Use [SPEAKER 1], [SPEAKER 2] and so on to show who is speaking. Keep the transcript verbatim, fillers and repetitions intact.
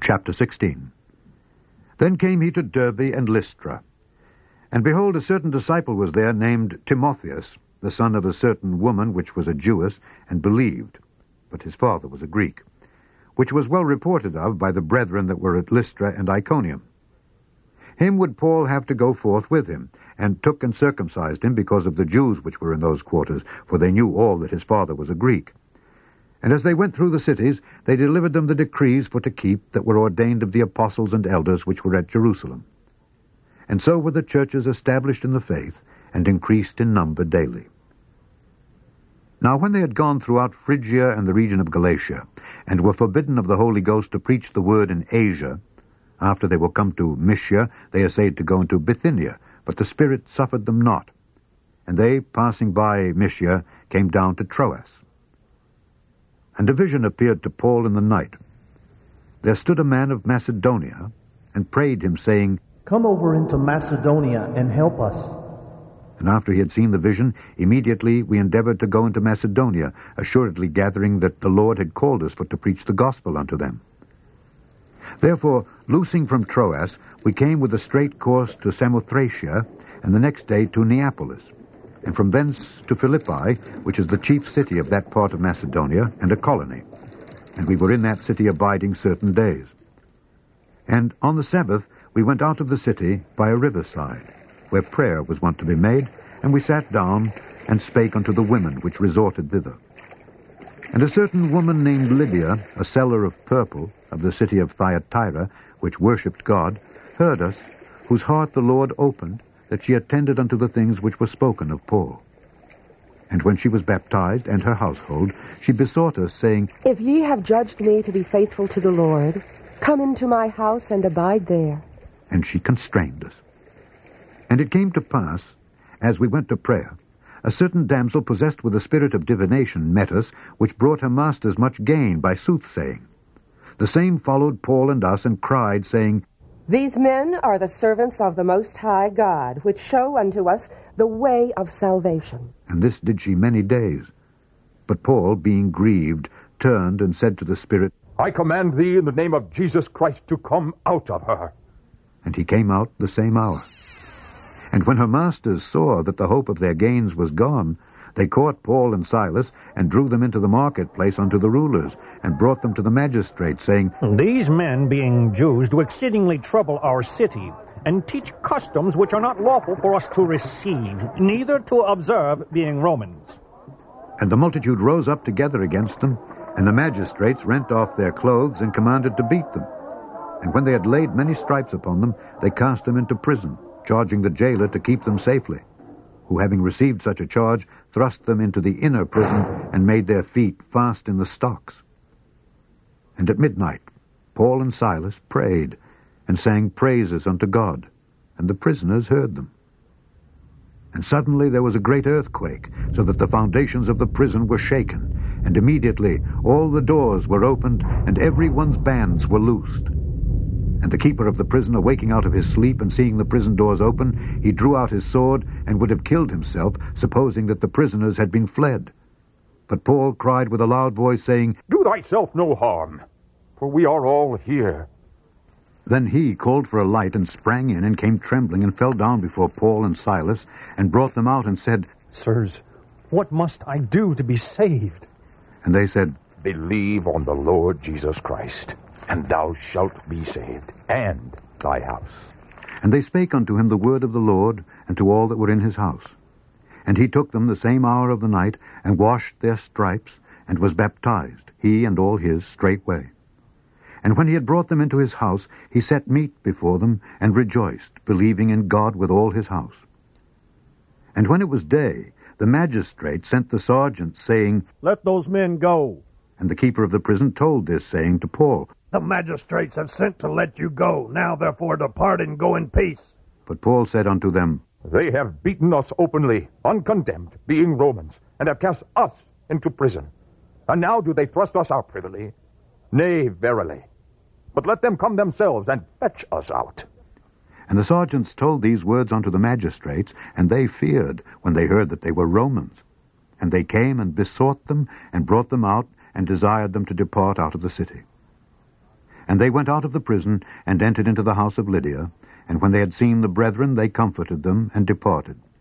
[SPEAKER 1] Chapter sixteen. Then came he to Derbe and Lystra. And behold, a certain disciple was there named Timotheus, the son of a certain woman which was a Jewess, and believed, but his father was a Greek, which was well reported of by the brethren that were at Lystra and Iconium. Him would Paul have to go forth with him, and took and circumcised him because of the Jews which were in those quarters, for they knew all that his father was a Greek. And as they went through the cities, they delivered them the decrees for to keep that were ordained of the apostles and elders which were at Jerusalem. And so were the churches established in the faith, and increased in number daily. Now when they had gone throughout Phrygia and the region of Galatia, and were forbidden of the Holy Ghost to preach the word in Asia, after they were come to Mysia, they essayed to go into Bithynia, but the Spirit suffered them not. And they, passing by Mysia, came down to Troas. And a vision appeared to Paul in the night. There stood a man of Macedonia, and prayed him, saying,
[SPEAKER 2] Come over into Macedonia and help us.
[SPEAKER 1] And after he had seen the vision, immediately we endeavored to go into Macedonia, assuredly gathering that the Lord had called us for to preach the gospel unto them. Therefore, loosing from Troas, we came with a straight course to Samothracia, and the next day to Neapolis, and from thence to Philippi, which is the chief city of that part of Macedonia, and a colony. And we were in that city abiding certain days. And on the Sabbath we went out of the city by a riverside, where prayer was wont to be made, and we sat down, and spake unto the women which resorted thither. And a certain woman named Lydia, a seller of purple, of the city of Thyatira, which worshipped God, heard us, whose heart the Lord opened, that she attended unto the things which were spoken of Paul. And when she was baptized, and her household, she besought us, saying,
[SPEAKER 3] If ye have judged me to be faithful to the Lord, come into my house and abide there.
[SPEAKER 1] And she constrained us. And it came to pass, as we went to prayer, a certain damsel possessed with a spirit of divination met us, which brought her masters much gain by soothsaying. The same followed Paul and us, and cried, saying,
[SPEAKER 3] These men are the servants of the Most High God, which show unto us the way of salvation.
[SPEAKER 1] And this did she many days. But Paul, being grieved, turned and said to the spirit,
[SPEAKER 4] I command thee in the name of Jesus Christ to come out of her.
[SPEAKER 1] And he came out the same hour. And when her masters saw that the hope of their gains was gone, they caught Paul and Silas, and drew them into the marketplace unto the rulers, and brought them to the magistrates, saying,
[SPEAKER 5] These men, being Jews, do exceedingly trouble our city, and teach customs which are not lawful for us to receive, neither to observe, being Romans.
[SPEAKER 1] And the multitude rose up together against them, and the magistrates rent off their clothes, and commanded to beat them. And when they had laid many stripes upon them, they cast them into prison, charging the jailer to keep them safely, who, having received such a charge, thrust them into the inner prison, and made their feet fast in the stocks. And at midnight Paul and Silas prayed, and sang praises unto God, and the prisoners heard them. And suddenly there was a great earthquake, so that the foundations of the prison were shaken, and immediately all the doors were opened, and every one's bands were loosed. And the keeper of the prison, awaking out of his sleep, and seeing the prison doors open, he drew out his sword, and would have killed himself, supposing that the prisoners had been fled. But Paul cried with a loud voice, saying,
[SPEAKER 4] Do thyself no harm, for we are all here.
[SPEAKER 1] Then he called for a light, and sprang in, and came trembling, and fell down before Paul and Silas, and brought them out, and said,
[SPEAKER 5] Sirs, what must I do to be saved?
[SPEAKER 1] And they said,
[SPEAKER 4] Believe on the Lord Jesus Christ, and thou shalt be saved, and thy house.
[SPEAKER 1] And they spake unto him the word of the Lord, and to all that were in his house. And he took them the same hour of the night, and washed their stripes, and was baptized, he and all his, straightway. And when he had brought them into his house, he set meat before them, and rejoiced, believing in God with all his house. And when it was day, the magistrate sent the sergeant, saying,
[SPEAKER 2] Let those men go.
[SPEAKER 1] And the keeper of the prison told this saying to Paul,
[SPEAKER 2] The magistrates have sent to let you go. Now therefore depart and go in peace.
[SPEAKER 1] But Paul said unto them,
[SPEAKER 4] They have beaten us openly, uncondemned, being Romans, and have cast us into prison. And now do they thrust us out privily? Nay, verily. But let them come themselves and fetch us out.
[SPEAKER 1] And the sergeants told these words unto the magistrates, and they feared when they heard that they were Romans. And they came and besought them, and brought them out, and desired them to depart out of the city. And they went out of the prison, and entered into the house of Lydia. And when they had seen the brethren, they comforted them, and departed.